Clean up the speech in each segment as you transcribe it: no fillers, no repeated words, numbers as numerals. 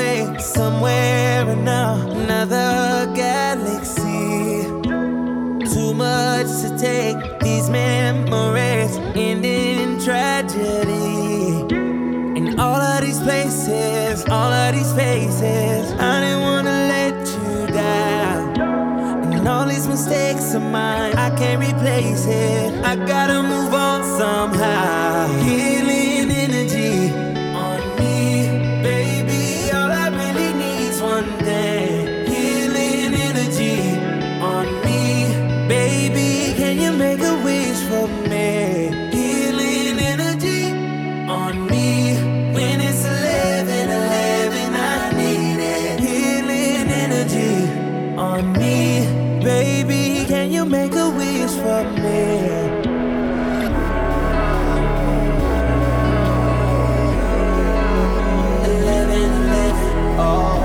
away somewhere in another galaxy. Too much to take, these memories end in tragedy. In all of these places, all of these faces, I didn't wanna let you down. And all these mistakes of mine, I can't replace it. I gotta move on somehow. Healing energy on me, baby. All I really need's one thing. Healing energy on me, baby. Can you make a wish for me? Healing energy on me. When it's 11:11, I need it. Healing energy on me, baby. Can you make a wish for me? 11:11, oh.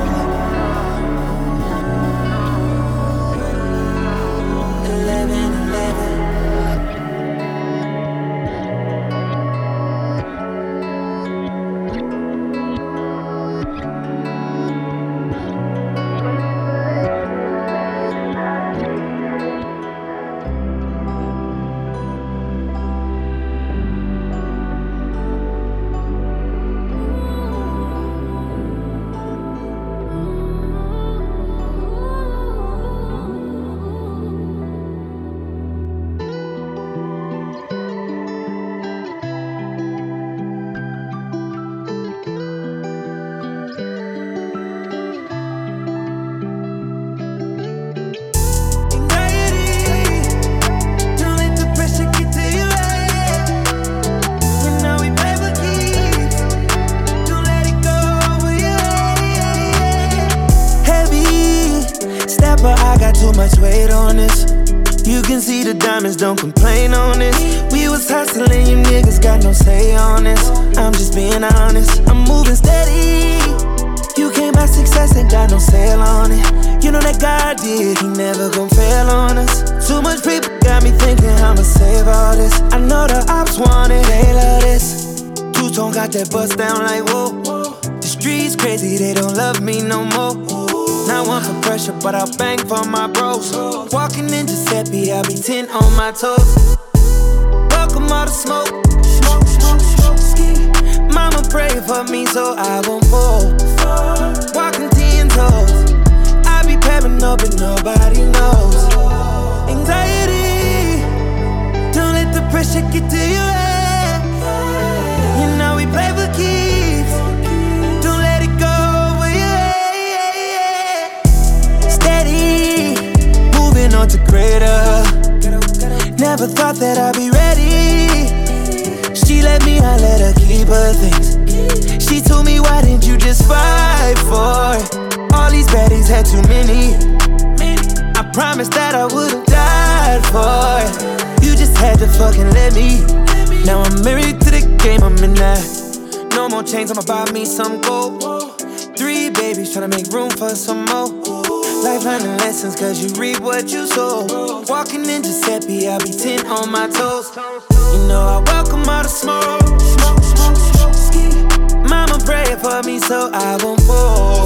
11:11. But I got too much weight on this. You can see the diamonds, don't complain on this. We was hustling, you niggas got no say on this. I'm just being honest, I'm moving steady. You can't buy success, ain't got no sale on it. You know that God did, he never gon' fail on us. Too much people got me thinking I'ma save all this. I know the ops want it, they love this. Two-tone got that bust down like whoa. The streets crazy, they don't love me no more. Not one for pressure, but I'll bang for my bros. Walking in Giuseppe, I'll be 10 on my toes. Welcome all the smoke. Mama pray for me so I won't fall. Walking 10 toes. I be pairing up but nobody knows. Anxiety, don't let the pressure get to your head. You know we play for keeps. Don't let it go. On to greater. Never thought that I'd be ready. She let me, I let her keep her things. She told me, why didn't you just fight for it? All these baddies had too many. I promised that I would've died for it. You just had to fucking let me. Now I'm married to the game, I'm in that. No more chains, I'ma buy me some gold. 3 babies, tryna make room for some more. Life learning lessons, cause you reap what you sow. Walking in Giuseppe, I'll be 10 on my toes. You know I welcome all the smoke. Mama pray for me so I won't fall.